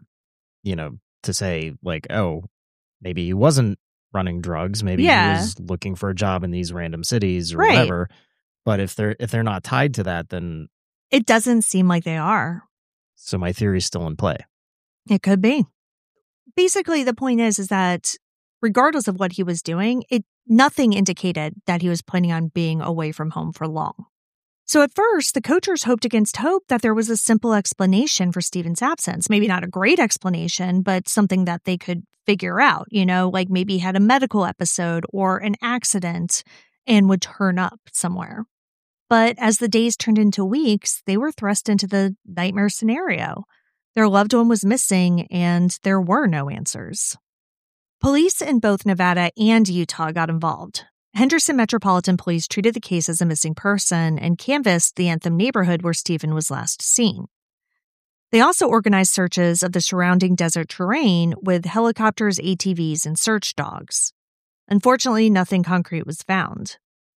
to say like, oh, maybe he wasn't running drugs. Maybe he was looking for a job in these random cities or whatever. But if they're not tied to that, then it doesn't seem like they are. So my theory is still in play. It could be. Basically, the point is that regardless of what he was doing, nothing indicated that he was planning on being away from home for long. So at first, the Kochers hoped against hope that there was a simple explanation for Stephen's absence. Maybe not a great explanation, but something that they could figure out, like maybe he had a medical episode or an accident and would turn up somewhere. But as the days turned into weeks, they were thrust into the nightmare scenario. Their loved one was missing, and there were no answers. Police in both Nevada and Utah got involved. Henderson Metropolitan Police treated the case as a missing person and canvassed the Anthem neighborhood where Stephen was last seen. They also organized searches of the surrounding desert terrain with helicopters, ATVs, and search dogs. Unfortunately, nothing concrete was found.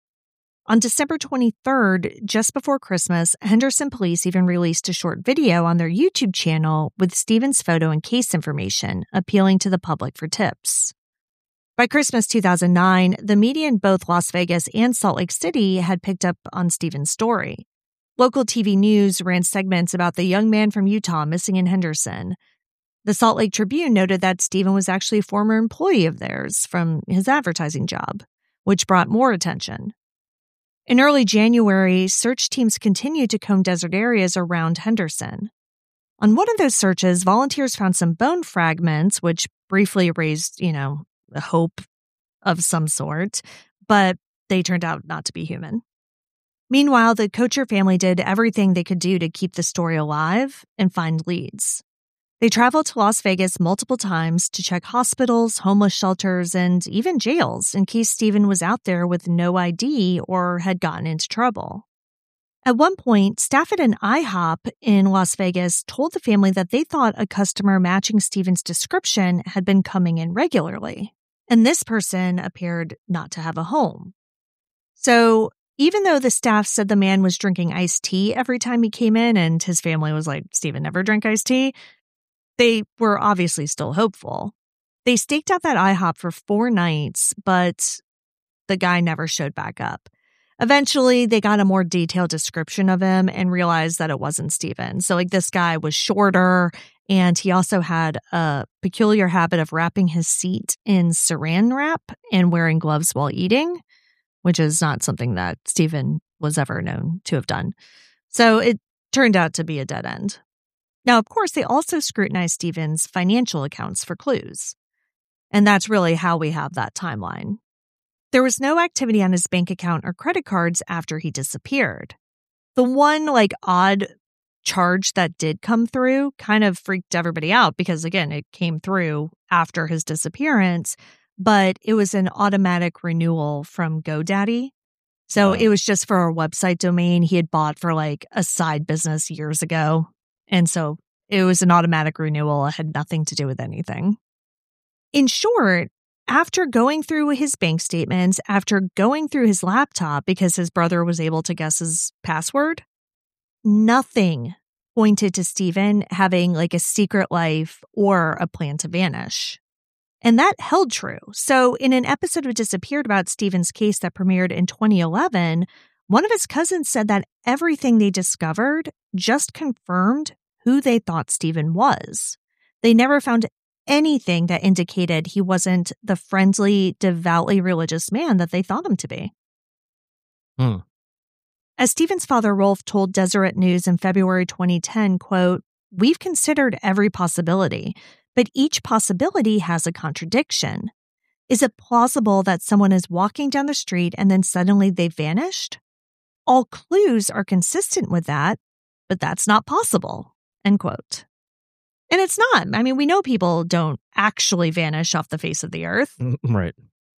On December 23rd, just before Christmas, Henderson police even released a short video on their YouTube channel with Stephen's photo and case information, appealing to the public for tips. By Christmas 2009, the media in both Las Vegas and Salt Lake City had picked up on Stephen's story. Local TV news ran segments about the young man from Utah missing in Henderson. The Salt Lake Tribune noted that Stephen was actually a former employee of theirs from his advertising job, which brought more attention. In early January, search teams continued to comb desert areas around Henderson. On one of those searches, volunteers found some bone fragments, which briefly raised, a hope of some sort, but they turned out not to be human. Meanwhile, the Kocher family did everything they could do to keep the story alive and find leads. They traveled to Las Vegas multiple times to check hospitals, homeless shelters, and even jails in case Stephen was out there with no ID or had gotten into trouble. At one point, staff at an IHOP in Las Vegas told the family that they thought a customer matching Stephen's description had been coming in regularly, and this person appeared not to have a home. So, even though the staff said the man was drinking iced tea every time he came in and his family was like, Stephen never drank iced tea, they were obviously still hopeful. They staked out that IHOP for 4 nights, but the guy never showed back up. Eventually, they got a more detailed description of him and realized that it wasn't Stephen. So, this guy was shorter And he also had a peculiar habit of wrapping his seat in saran wrap and wearing gloves while eating, which is not something that Stephen was ever known to have done. So it turned out to be a dead end. Now, of course, they also scrutinized Stephen's financial accounts for clues. And that's really how we have that timeline. There was no activity on his bank account or credit cards after he disappeared. The one, odd charge that did come through kind of freaked everybody out because, again, it came through after his disappearance, but it was an automatic renewal from GoDaddy. So it was just for a website domain he had bought for a side business years ago. And so it was an automatic renewal. It had nothing to do with anything. In short, after going through his bank statements, after going through his laptop because his brother was able to guess his password, nothing pointed to Stephen having a secret life or a plan to vanish. And that held true. So in an episode of Disappeared about Stephen's case that premiered in 2011, one of his cousins said that everything they discovered just confirmed who they thought Stephen was. They never found anything that indicated he wasn't the friendly, devoutly religious man that they thought him to be. As Stephen's father, Rolf, told Deseret News in February 2010, quote, "We've considered every possibility, but each possibility has a contradiction. Is it plausible that someone is walking down the street and then suddenly they vanished? All clues are consistent with that, but that's not possible," end quote. And it's not. I mean, we know people don't actually vanish off the face of the earth. Right.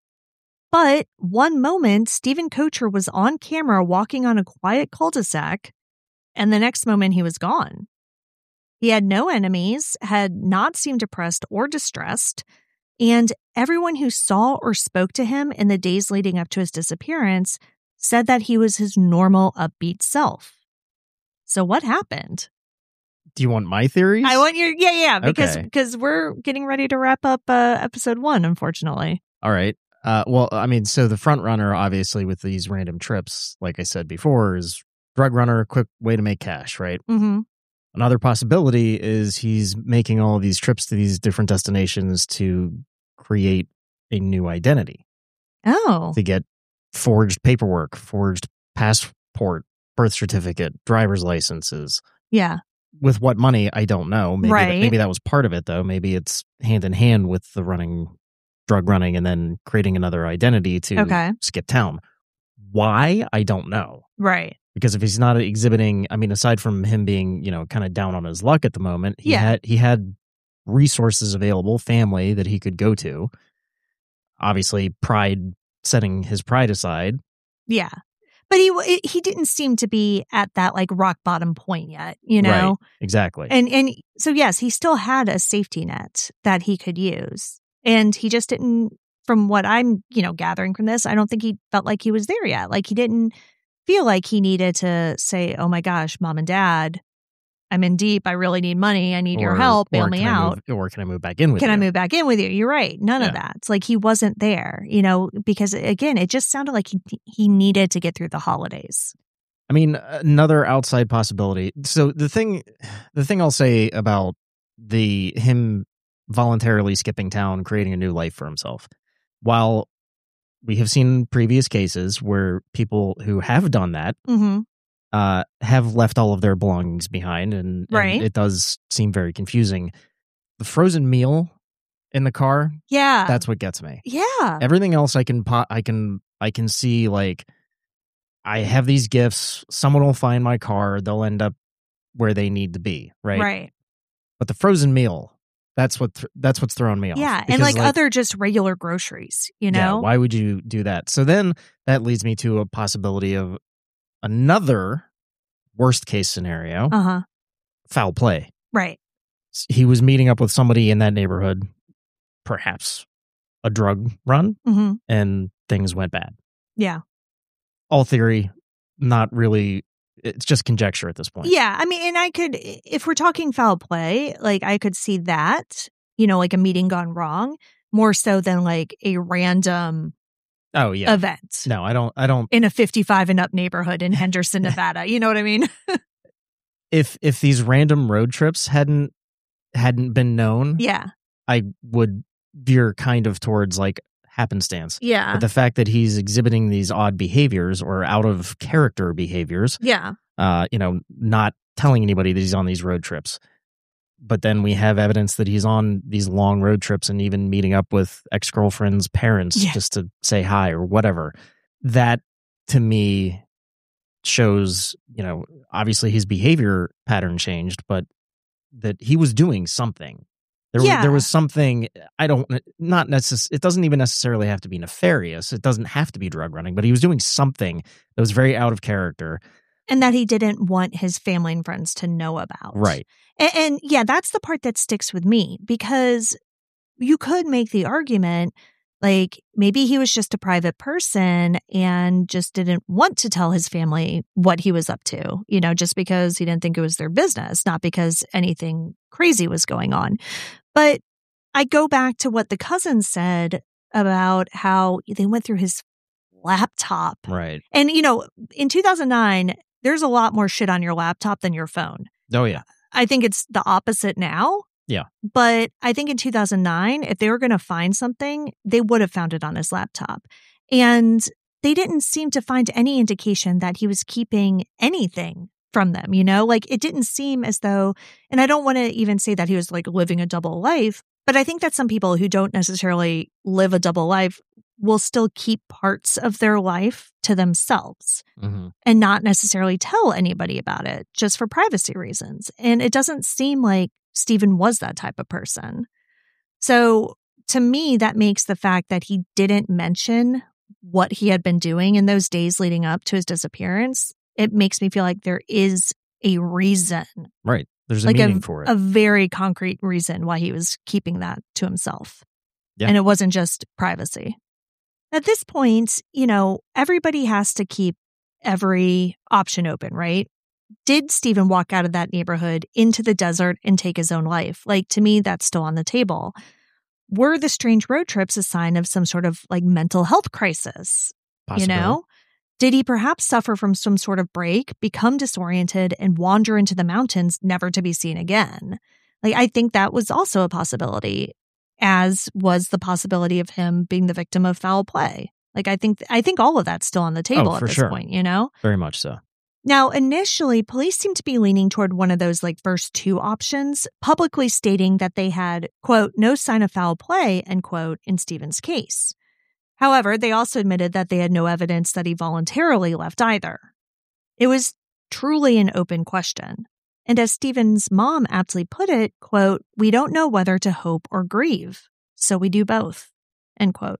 But one moment, Stephen Kocher was on camera walking on a quiet cul-de-sac, and the next moment he was gone. He had no enemies, had not seemed depressed or distressed, and everyone who saw or spoke to him in the days leading up to his disappearance said that he was his normal, upbeat self. So what happened? Do you want my theories? I want your, yeah, because we're getting ready to wrap up episode 1, unfortunately. All right. Well, I mean, so the front runner, obviously, with these random trips, like I said before, is drug runner, a quick way to make cash, right? Mm-hmm. Another possibility is he's making all of these trips to these different destinations to create a new identity. Oh. To get forged paperwork, forged passport, birth certificate, driver's licenses. Yeah. With what money, I don't know. Maybe right. Maybe that was part of it, though. Maybe it's hand in hand with the drug running, and then creating another identity to skip town. Why? I don't know. Right. Because if he's not exhibiting, I mean, aside from him being, kind of down on his luck at the moment, he had resources available, family that he could go to. Obviously, setting his pride aside. Yeah. But he didn't seem to be at that rock bottom point yet, Right, exactly. And so, yes, he still had a safety net that he could use. And he just didn't, from what I'm, gathering from this, I don't think he felt like he was there yet. He didn't feel like he needed to say, "Oh my gosh, mom and dad, I'm in deep. I really need money. I need your help. Bail me out." Or can I move back in with you? Can I move back in with you? You're right. None of that. It's he wasn't there, because again, it just sounded like he needed to get through the holidays. I mean, another outside possibility. So the thing I'll say about him voluntarily skipping town, creating a new life for himself, while we have seen previous cases where people who have done that have left all of their belongings behind, and it does seem very confusing. The frozen meal in the car, that's what gets me. Yeah, everything else I can see. I have these gifts. Someone will find my car. They'll end up where they need to be. Right. But the frozen meal, that's what's throwing me off. Yeah, because, and other just regular groceries, Yeah, why would you do that? So then that leads me to a possibility of another worst case scenario. Foul play. Right. He was meeting up with somebody in that neighborhood, perhaps a drug run, and things went bad. Yeah. All theory, not really. It's just conjecture at this point. Yeah. I mean, and I could, if we're talking foul play, I could see that, a meeting gone wrong, more so than a random event. No, I don't. In a 55 and up neighborhood in Henderson, Nevada. You know what I mean? If these random road trips hadn't hadn't been known, yeah, I would veer kind of towards like happenstance. Yeah. But the fact that he's exhibiting these odd behaviors or out of character behaviors, not telling anybody that he's on these road trips. But then we have evidence that he's on these long road trips and even meeting up with ex-girlfriend's parents just to say hi or whatever. That, to me, shows, obviously his behavior pattern changed, but that he was doing something. There was something, it doesn't even necessarily have to be nefarious. It doesn't have to be drug running, but he was doing something that was very out of character. And that he didn't want his family and friends to know about. Right. And that's the part that sticks with me, because you could make the argument, like, maybe he was just a private person and just didn't want to tell his family what he was up to, just because he didn't think it was their business, not because anything crazy was going on. But I go back to what the cousin said about how they went through his laptop. Right. And, in 2009, there's a lot more shit on your laptop than your phone. Oh, yeah. I think it's the opposite now. Yeah. But I think in 2009, if they were going to find something, they would have found it on his laptop. And they didn't seem to find any indication that he was keeping anything from them, Like, it didn't seem as though, and I don't want to even say that he was like living a double life, but I think that some people who don't necessarily live a double life will still keep parts of their life to themselves and not necessarily tell anybody about it just for privacy reasons. And it doesn't seem like Stephen was that type of person. So to me, that makes the fact that he didn't mention what he had been doing in those days leading up to his disappearance, it makes me feel like there is a reason. Right. There's a meaning for it. A very concrete reason why he was keeping that to himself. Yeah. And it wasn't just privacy. At this point, everybody has to keep every option open, right? Did Stephen walk out of that neighborhood into the desert and take his own life? Like, to me, that's still on the table. Were the strange road trips a sign of some sort of like mental health crisis? Possibly. Did he perhaps suffer from some sort of break, become disoriented, and wander into the mountains never to be seen again? Like, I think that was also a possibility, as was the possibility of him being the victim of foul play. Like, I think all of that's still on the table at this point, Very much so. Now, initially, police seemed to be leaning toward one of those like first two options, publicly stating that they had, quote, no sign of foul play, end quote, in Stephen's case. However, they also admitted that they had no evidence that he voluntarily left either. It was truly an open question. And as Stephen's mom aptly put it, quote, we don't know whether to hope or grieve, so we do both, end quote.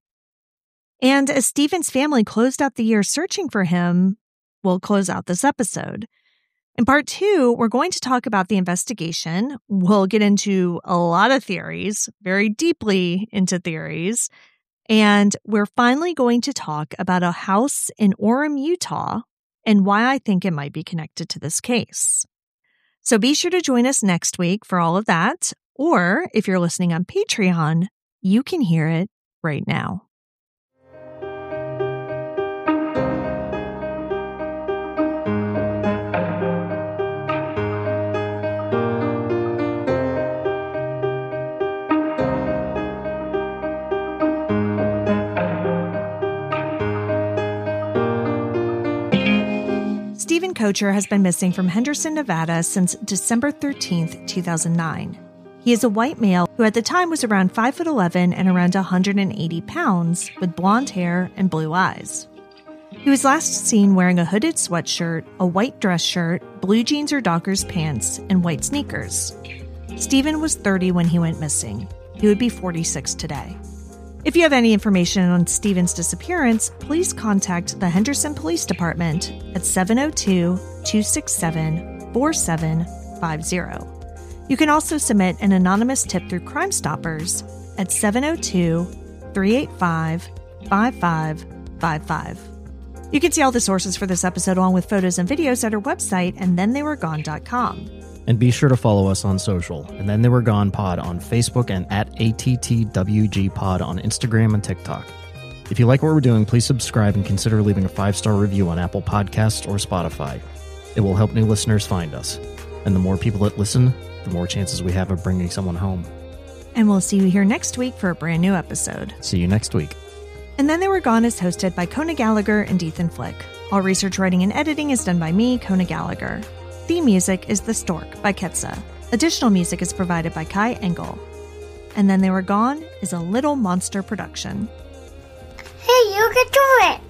And as Stephen's family closed out the year searching for him, we'll close out this episode. In part 2, we're going to talk about the investigation. We'll get into a lot of theories, very deeply into theories. And we're finally going to talk about a house in Orem, Utah, and why I think it might be connected to this case. So be sure to join us next week for all of that. Or if you're listening on Patreon, you can hear it right now. Stephen Kocher has been missing from Henderson, Nevada since December 13th, 2009. He is a white male who at the time was around 5'11" and around 180 pounds, with blonde hair and blue eyes. He was last seen wearing a hooded sweatshirt, a white dress shirt, blue jeans or Dockers pants, and white sneakers. Stephen was 30 when he went missing. He would be 46 today. If you have any information on Stephen's disappearance, please contact the Henderson Police Department at 702-267-4750. You can also submit an anonymous tip through Crime Stoppers at 702-385-5555. You can see all the sources for this episode along with photos and videos at our website, andthentheywere.gone.com. And be sure to follow us on social, And Then They Were Gone Pod on Facebook and at ATTWG Pod on Instagram and TikTok. If you like what we're doing, please subscribe and consider leaving a 5-star review on Apple Podcasts or Spotify. It will help new listeners find us. And the more people that listen, the more chances we have of bringing someone home. And we'll see you here next week for a brand new episode. See you next week. And Then They Were Gone is hosted by Kona Gallagher and Ethan Flick. All research, writing, and editing is done by me, Kona Gallagher. Theme music is The Stork by Ketsa. Additional music is provided by Kai Engel. And Then They Were Gone is a Little Monster production. Hey, you can do it!